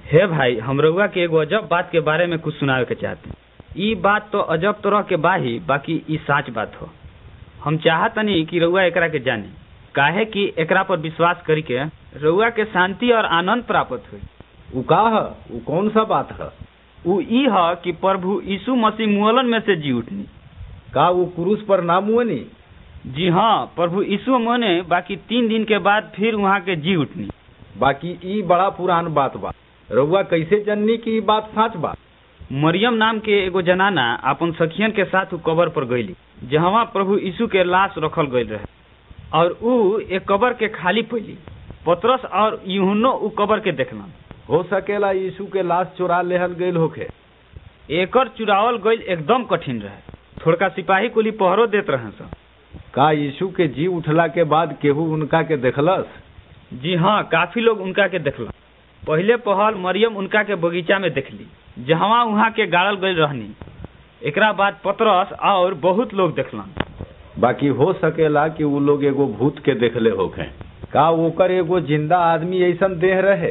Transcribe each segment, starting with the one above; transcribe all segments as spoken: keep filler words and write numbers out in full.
हे भाई, हम रउआ के एगो अजब बात के बारे में कुछ सुनावे के चाहते। ई बात तो अजब तरह के बाही, बाकी ई सच बात हो। हम चाहतनी कि रउआ एकरा के जानी, काहे कि एकरा पर विश्वास करी के रउआ के शांति और आनंद प्राप्त हुई। उ का ह? उ कौन सा बात है? उ ई ह कि प्रभु यीशु मसीह मुअलन में से जी उठनी। का वो क्रूस पर ना मुअनी? जी हाँ, प्रभु यीशु मने बाकी तीन दिन के बाद फिर वहाँ के जी उठनी। बाकी ई बड़ा पुरान बात बा, रउआ कैसे जननी कि ई बात सच बा? मरियम नाम के एगो जनाना अपन सखियन के साथ उ कब्र पर गईली, जहाँ प्रभु यीशु के लाश रखल गईल रहे, और उ एक कब्र के खाली पैली। पतरस और यूहन्नो उ कब्र के देखलन। हो सकेला यीशु के लाश चुरा लेहल गईल होखे। एकर चुरावल गईल एकदम कठिन रहे। थोड़का सिपाही कुली पहरो देत रहे सन। का यीशु के जी उठला के बाद केहू उनका के देखलस? जी हाँ, काफी लोग उनका के देखलन। पहले पहल मरियम उनका के बगीचा में देखली, जहाँ वहाँ के गाड़ल गईल रहनी। एकरा बाद पतरस और बहुत लोग देखलन। बाकी हो सकेला कि वो लोग एगो भूत के देखले होखे। का ओकर एगो जिंदा आदमी ऐसन देह रहे?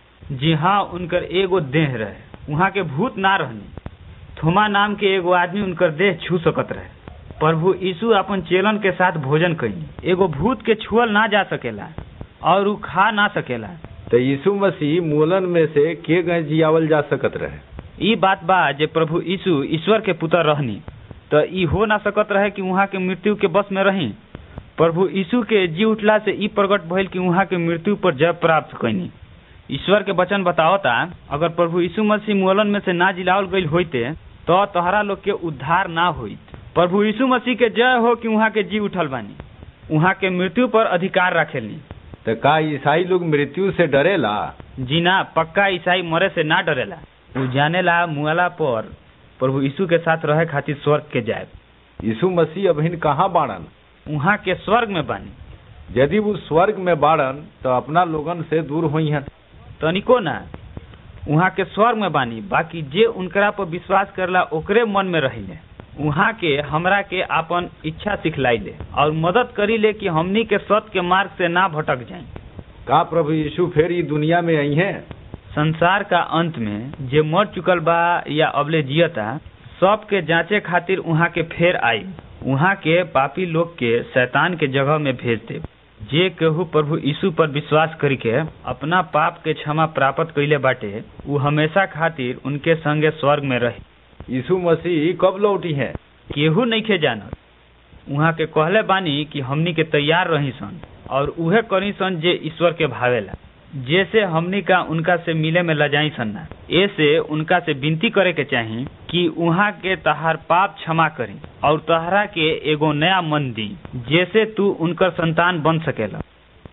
जी हाँ, उनकर एगो देह रहे, वहाँ के भूत ना रहनी। थोमा नाम के एगो आदमी उनकर देह छू सकत रहे। प्रभु यीशु अपन चेलन के साथ भोजन कईनी। एगो भूत के छुअल ना जा सकेला और उ खा ना सकेला। तो यीशु मसीह मूलन में से के गए जियावल जा सकत रहे? ई बात बा जे प्रभु यीशु ईश्वर के पुत्र रहनी, तो ई हो ना सकत रहे कि वहाँ के मृत्यु के बस में रही। प्रभु यीशु के जी उठला से ई प्रकट भइल कि वहाँ के मृत्यु पर जय प्राप्त कईनी। ईश्वर के वचन बतावता, अगर प्रभु यीशु मसीह मूलन में से ना जिलावल गईल होइते तो तोहरा लोग के उद्धार ना होइत। प्रभु यीशु मसीह के जय हो कि वहाँ के जी उठल बानी, वहाँ के मृत्यु पर अधिकार रखेली। तो का ईसाई लोग मृत्यु से डरेला? जी ना, पक्का ईसाई मरे से ना डरेला। उ जानेला मुआला पर प्रभु यीशु के साथ रहे खातिर स्वर्ग के जाए। यीशु मसीह अभिन कहाँ बाड़न? वहाँ के स्वर्ग में बानी। यदि वो स्वर्ग में बाड़न तो अपना लोगन से दूर हुई हैं? तनिको ना, वहाँ के स्वर्ग में बानी। बाकी जे उनकरा पर विश्वास करला ओकरे मन में रहिले। वहाँ के हमरा के आपन इच्छा सिखलाई ले और मदद करी ले कि हमनी के सत्य के मार्ग से ना भटक जाए। का प्रभु यीशु फिर ई दुनिया में आई हैं? संसार का अंत में जे मर चुकल बा या अबले जियता, सब के जांचे खातिर वहाँ के फेर आई। वहाँ के पापी लोग के शैतान के जगह में भेज दे। जे केहू प्रभु यीशु पर विश्वास करी के अपना पाप के क्षमा प्राप्त कइले बाटे, उ हमेशा खातिर उनके संगे स्वर्ग में रहे। यीशु मसीह कब लौटी हैं? केहू नइखे जानत। वहाँ के कहले बानी कि हमनी के तैयार रही सन और उहे करी सन जे ईश्वर के भावेला, जैसे हमनी का उनका से मिले में लजाई सन ना। ऐसे उनका से विनती करे के चाही कि वहाँ के तहार पाप क्षमा करी और तहरा के एगो नया मन दी, जैसे तू उनकर संतान बन सकेला।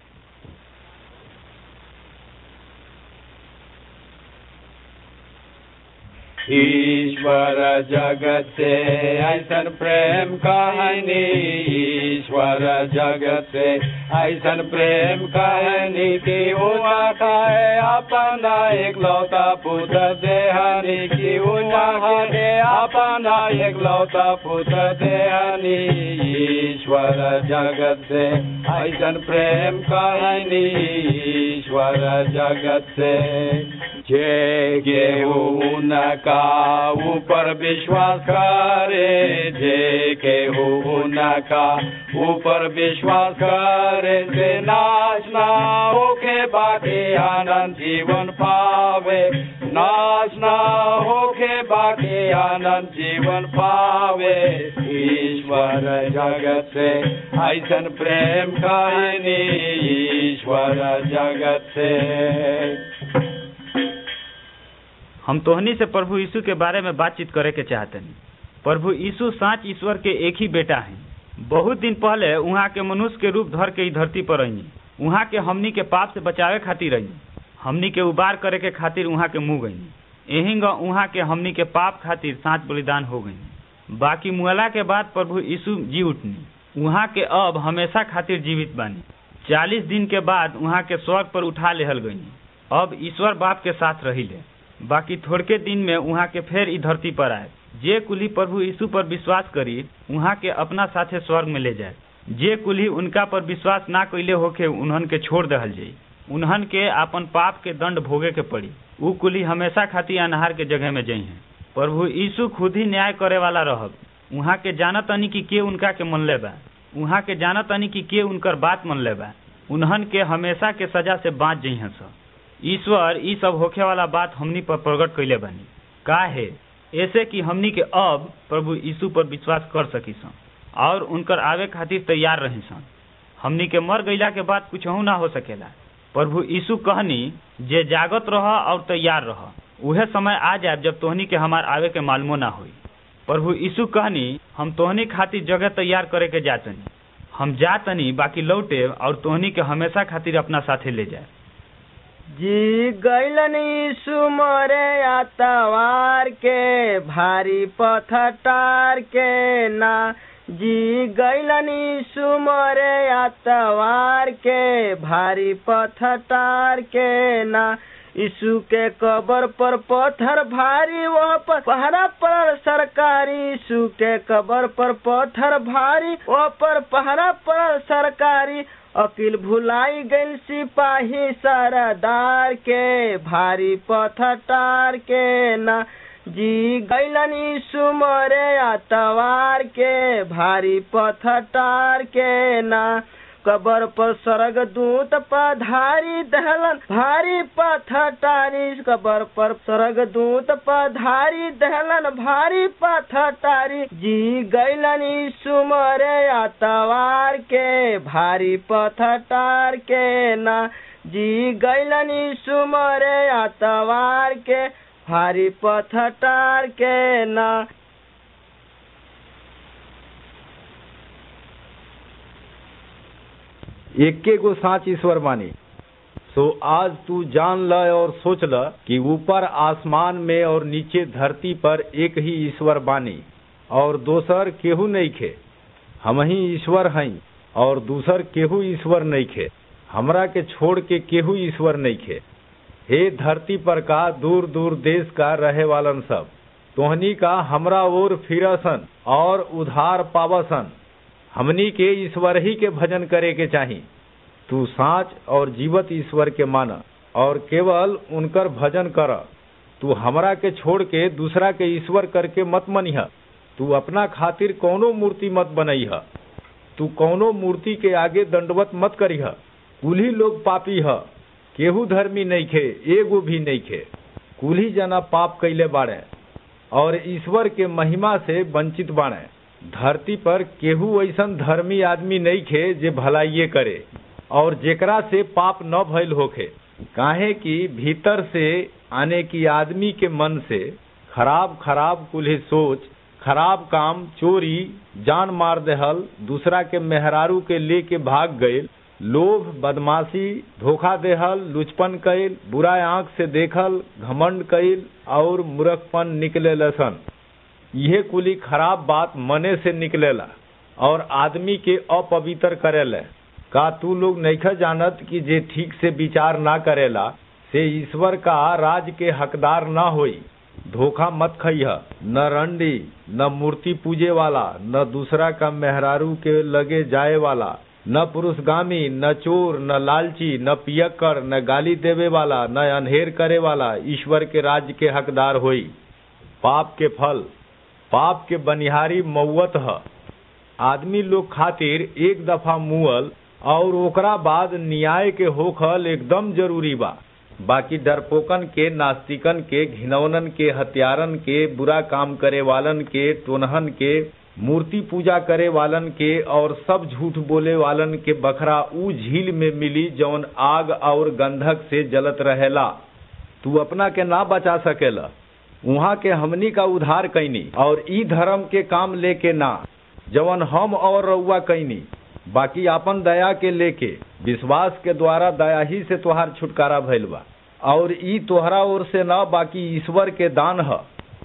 ईश्वर जगत से ऐसन प्रेम कहानी, ईश्वर जगत से ऐसन प्रेम कहानी की उना खाए अपना एकलौता पुत्र देहानी की उना खाए अपना एकलौता पुत्र देहानी। ईश्वर जगत से ऐसन प्रेम कहानी, ईश्वर जगत से जे केहू उनका ऊपर विश्वास करे, जे केहू उनका ऊपर विश्वास करे से नाश ना होके बाकी आनंद जीवन पावे, नाश ना होके बाकी आनंद जीवन पावे। ईश्वर जगत से ऐसन प्रेम कहानी, ईश्वर जगत से। हम तोहनी से प्रभु यीशु के बारे में बातचीत करे के चाहते हैं। प्रभु यीशु साच ईश्वर के एक ही बेटा हैं। बहुत दिन पहले वहाँ के मनुष्य के रूप धर के ई धरती पर रही। वहाँ के हमनी के पाप से बचावे खातिर रही, हमनी के उबार करे के खातिर वहाँ के मुँह गई। यही वहाँ के हमनी के पाप खातिर साँच बलिदान हो गई। बाकी मुअला के बाद प्रभु यीशु जी उठनी, वहाँ के अब हमेशा खातिर जीवित बानी। चालीस दिन के बाद वहाँ के स्वर्ग पर उठा लेहल गई। अब ईश्वर बाप के साथ रही ले। बाकी थोड़के दिन में वहाँ के फिर ई धरती पर आए। जे कुली प्रभु यीशु पर विश्वास करी वहाँ के अपना साथे स्वर्ग में ले जाए। जे कुली उनका पर विश्वास ना कइले होके उन्हन के छोड़ दहल जाई। उन्हन के आपन पाप के दंड भोगे के पड़ी। उ कुली हमेशा खातिर अनहार के जगह में जई हैं। प्रभु यीशु खुद ही न्याय करे वाला रहब। उहाँ के जानत अनी कि के उनका के मन ले बा। उहाँ के जानत अनी कि के उनकर बात मन ले बा। उन्हन के हमेशा के सजा से बाँच जई हैं सब। ईश्वर ई सब होखे वाला बात हमनी पर प्रकट कैले बानी। काहे ऐसे कि हमनी के अब प्रभु यीशु पर विश्वास कर सकी सन और उनकर आवे खातिर तैयार रही सन। हमनी के मर गईला के बाद कुछ ना हो सकेला। प्रभु यीशु कहनी जे जागत रह और तैयार रह, उहे समय आ जाए जब तोहनी के हमार आवे के मालूमो ना होई। प्रभु यीशु कहनी हम तोहनी खातिर जगह तैयार करे के जातनी। हम जातनी बाकी लौटे और तोहनी के हमेशा खातिर अपना साथे ले जाए। जी गैलन यीशु मरे आतवार के, भारी पत्थर टार के ना। जी गैलन यीशु मरे आतवार के, भारी पत्थर टार के ना। यीशु के कब्र पर पत्थर भारी, वह पर पहरा पर सरकारी। यीशु के कब्र पर पत्थर भारी, वह पर पहरा पर सरकारी। अकील भुलाई गइल सिपाही सरदार के, भारी पत्थर टार के ना। जी गैलन यीशु मरे आतवार के, भारी पत्थर टार के ना। कब्र पर स्वर्ग दूत पधारी दहलन, भारी पत्थर टारी। कब्र पर स्वर्ग दूत पधारी दहलन, भारी पत्थर टारी। जी गैलन यीशु मरे आतवार के, भारी पत्थर टार के ना। जी गैलन यीशु मरे आतवार के, भारी पत्थर टार के ना। एके गो साँच ईश्वर बानी। सो आज तू जान ल और सोच ल कि ऊपर आसमान में और नीचे धरती पर एक ही ईश्वर बानी और दोसर केहू नहीं खे। हम ही ईश्वर हई और दूसर केहू ईश्वर नहीं खे। हमरा के छोड़ के केहू ईश्वर नहीं खे। हे धरती पर का दूर दूर देश का रहे वालन सब, तोहनी का हमरा ओर फिरसन और उधार पावसन। हमनी के ईश्वर ही के भजन करे के चाही। तू साँच और जीवत ईश्वर के माना और केवल उनकर भजन कर। तू हमरा के छोड़ के दूसरा के ईश्वर करके मत मनिह। तू अपना खातिर कौनो मूर्ति मत बनइह। तू कौनो मूर्ति के आगे दंडवत मत करीह। कुल्ही लोग पापी ह, केहू धर्मी नहीं खे, एगो भी नहीं खे। कुल्ही जना पाप कैले बाड़े और ईश्वर के महिमा से वंचित बाड़े। धरती पर केहू ऐसन धर्मी आदमी नहीं खे जे भलाइये करे और जेकरा से पाप न भइल होखे। काहे कि भीतर से आने की आदमी के मन से खराब खराब कुल्ही सोच, खराब काम, चोरी, जान मार देहल, दूसरा के मेहरारू के लेके भाग गइल, लोभ, बदमाशी, धोखा देहल, लुचपन कइल, बुरा आंख से देखल, घमंड कइल और मूर्खपन निकले लसन। यह कुली खराब बात मने से निकलेला और आदमी के अपवित्र करेला। का तू लोग नइखा जानत कि जे ठीक से विचार ना करेला से ईश्वर का राज के हकदार ना होई। धोखा मत खइह, न रंडी, न मूर्ति पूजे वाला, न दूसरा का मेहरारू के लगे जाए वाला, न पुरुषगामी, न चोर, न लालची, न पियक्कर, न गाली देवे वाला, न अनहेर करे वाला ईश्वर के राज्य के हकदार होई। पाप के फल, पाप के बनिहारी मौत ह। आदमी लोग खातिर एक दफा मुअल और ओकरा बाद न्याय के होखल एकदम जरूरी बा। बाकी डरपोकन के, नास्तिकन के, घिनौनन के, हत्यारन के, बुरा काम करे वालन के, टोनहन के, मूर्ति पूजा करे वालन के और सब झूठ बोले वालन के बखरा ऊ झील में मिली जौन आग और गंधक से जलत रहेला। तू अपना के ना बचा सकेला। उहाँ के हमनी का उद्धार कैनी और ई धर्म के काम लेके ना जवन हम और रउआ कैनी, बाकी आपन दया के लेके विश्वास के द्वारा दया ही से तोहार छुटकारा भइल बा। और ई तोहरा ओर से ना बाकी ईश्वर के दान ह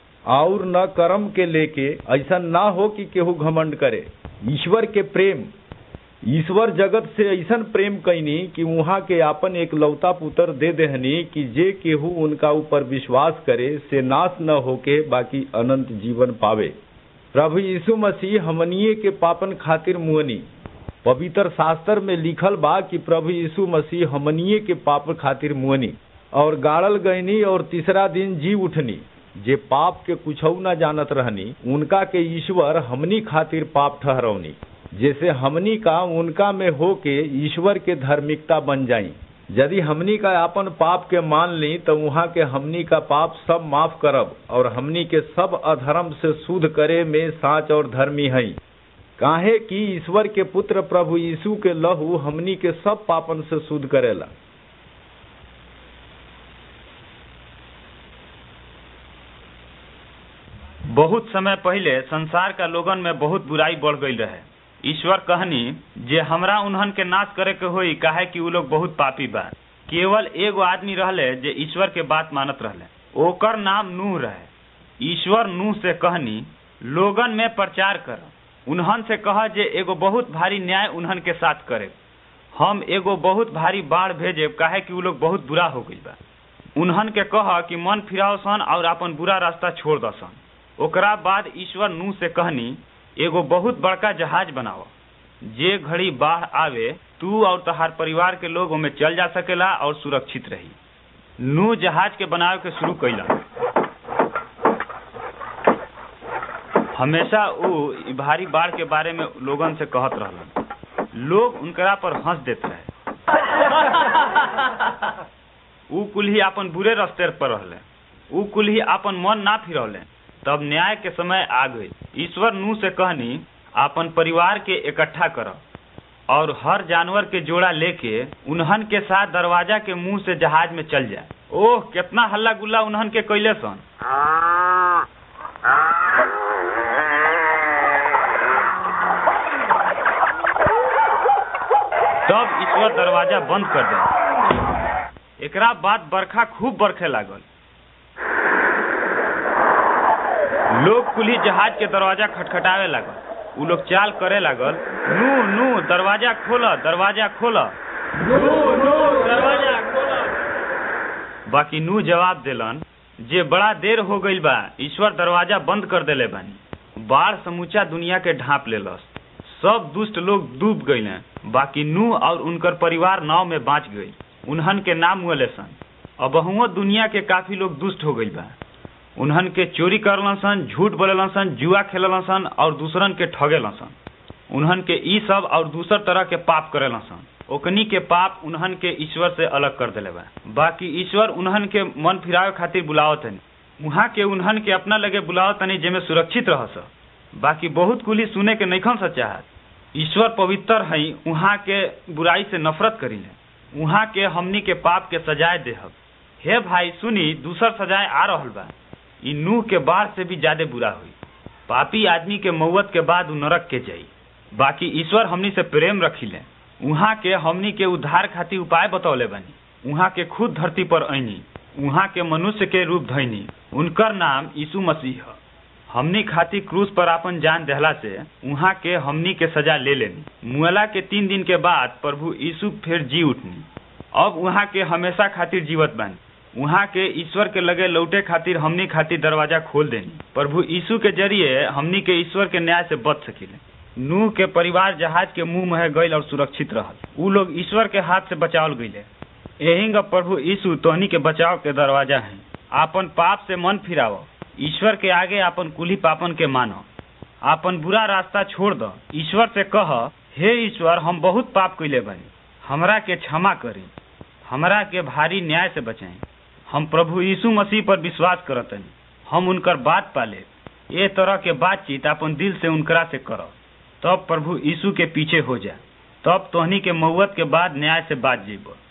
और न कर्म के लेके ऐसा ना हो कि केहू घमंड करे। ईश्वर के प्रेम, ईश्वर जगत से ऐसन प्रेम कैनी कि वहाँ के आपन एक लौता पुत्र दे देहनी कि जे केहू उनका ऊपर विश्वास करे से नाश न होके बाकी अनंत जीवन पावे। प्रभु यीशु मसीह हमनिये के पापन खातिर मुअनी पवित्र शास्त्र में लिखल बा कि प्रभु यीशु मसीह हमनिये के पाप खातिर मुअनी और गाड़ल गईनी और तीसरा दिन जी उठनी। जे पाप के कुछऊ न जानत रहनी उनका के ईश्वर हमनी खातिर पाप ठहरौनी, जैसे हमनी का उनका में हो के ईश्वर के धार्मिकता बन जाई। यदि हमनी का अपन पाप के मान ली तो वहाँ के हमनी का पाप सब माफ करब और हमनी के सब अधर्म से शुद्ध करे में साच और धर्मी है। काहे कि ईश्वर के पुत्र प्रभु यीशु के लहू हमनी के सब पापन से शुद्ध करेला। बहुत समय पहले संसार का लोगन में बहुत बुराई बढ़ गई रहे। ईश्वर कहनी जे हमरा उन्हन के नाश करे के होई, काहे कि उ लोग बहुत पापी बा। केवल एगो आदमी रहले जे ईश्वर के बात मानत रहले, ओकर नाम नूह रहे। ईश्वर नूह से कहनी लोगन में प्रचार कर, उन्हन से कह जे एगो बहुत भारी न्याय उन्हन के साथ करे। हम एगो बहुत भारी बाढ़ भेजे, काहे कि उ लोग बहुत बुरा हो गई बा। उन्हन के कह कि मन फिराओ सन और अपन बुरा रास्ता छोड़ दसन। ओकरा बाद ईश्वर नूह से कहनी एगो बहुत बड़का जहाज बनाओ, जे घड़ी बाढ़ आवे तू और तहार परिवार के लोग ओमे चल जा सकेला और सुरक्षित रही। नूह जहाज के बनावे के शुरू कैला। हमेशा उ भारी बाढ़ के बारे में लोगन से कहत रहलन। लोग उनकरा पर हंस देते रहे। उ कुल्ही अपन बुरे रास्ते पर रहले, उ कुल्ही अपन मन ना फिरौले। तब न्याय के समय आ गई। ईश्वर नूह से कहनी अपन परिवार के इकट्ठा कर और हर जानवर के जोड़ा लेके उन्हन के साथ दरवाजा के मुंह से जहाज में चल जाए। ओह कितना हल्ला गुल्ला उन्हन के कैले सन। तब ईश्वर दरवाजा बंद कर दे। एकरा बाद बरखा खूब बरखे लागल। लोग कुल्ही जहाज के दरवाजा खटखटावे लागल। उ लोग चाल करे लागल, नू नू दरवाजा खोला, दरवाजा खोला, नू नू दरवाजा खोला। बाकी नू जवाब देलन जे बड़ा देर हो गई बा, ईश्वर दरवाजा बंद कर देले बानी। बाढ़ समूचा दुनिया के ढांप लेलस। सब दुष्ट लोग डूब गईले, बाकी नू और उनकर परिवार नाव में बाँच गई। उन्हन के नाम हुए सन। अबहुओ दुनिया के काफी लोग दुष्ट हो गई बा। उन्हन के चोरी करलन सन, झूठ बोलेलन सन, जुआ खेलन सन और दूसरन के ठगेलन सन। उन्हन के ई सब और दूसर तरह के पाप करेलन सन। ओकनी के पाप उन्हन के ईश्वर से अलग कर देले बा। बाकी ईश्वर उन्हन के मन फिरावे खातिर बुलावत हन। उहाँ के उन्हन के अपना लगे बुलावत हनी जेमे सुरक्षित रहस। बाकी बहुत कुली सुने के नइखन स चाहत। ईश्वर पवित्र हई, उहाँ के बुराई से नफरत करीले। उहाँ के हमनी के पाप के सजाए देहब। हे भाई सुनी, दूसर सजाए आ रहल बा। ई नूह के बाढ़ से भी ज्यादा बुरा हुई। पापी आदमी के मौत के बाद उ नरक के जाई। बाकी ईश्वर हमनी से प्रेम रखिले। उहाँ के हमनी के उद्धार खातिर उपाय बतौले बनी। उहाँ के खुद धरती पर आईनी, उहाँ के मनुष्य के रूप धइनी। उनकर नाम यीशु मसीह है। हमनी खातिर क्रूस पर अपन जान देहला से उहाँ के हमनी के सजा ले लेनी। मुअला के तीन दिन के बाद प्रभु यीशु फिर जी उठनी। अब उहाँ के हमेशा खातिर जीवत बानी। उहाँ के ईश्वर के लगे लौटे खातिर हमनी खातिर दरवाजा खोल देनी। प्रभु यीशु के जरिए हमनी के ईश्वर के न्याय से बच सकिले। नूह के परिवार जहाज के मुंह में गईल और सुरक्षित रहल। उ लोग ईश्वर के हाथ से बचावल गईले। एहिंग प्रभु यीशु तोहनी के बचाव के दरवाजा है। आपन पाप से मन फिराओ, ईश्वर के आगे आपन कुली पापन के मानो, आपन बुरा रास्ता छोड़ दो। ईश्वर से कह, हे ईश्वर, हम बहुत पाप कइले बानी, हमरा के क्षमा करी, हमरा के भारी न्याय से बचाई। हम प्रभु यीशु मसीह पर विश्वास करतनी, हम उनकर बात पाले। ये तरह के बातचीत अपन दिल से उनकरा से करो, तब प्रभु यीशु के पीछे हो जा। तब तोहनी के मौत के बाद न्याय से बात जीबो।